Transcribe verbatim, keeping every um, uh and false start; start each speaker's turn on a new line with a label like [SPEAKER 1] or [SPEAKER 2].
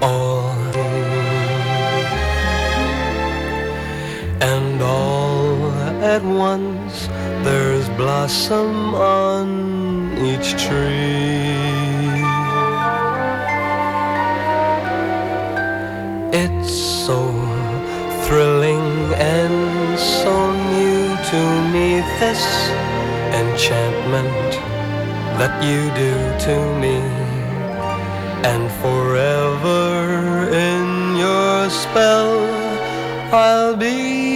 [SPEAKER 1] all, and all at once there's blossom on each tree. It's so thrilling and so new to me, this enchantment that you do to me, and forever in your spell I'll be.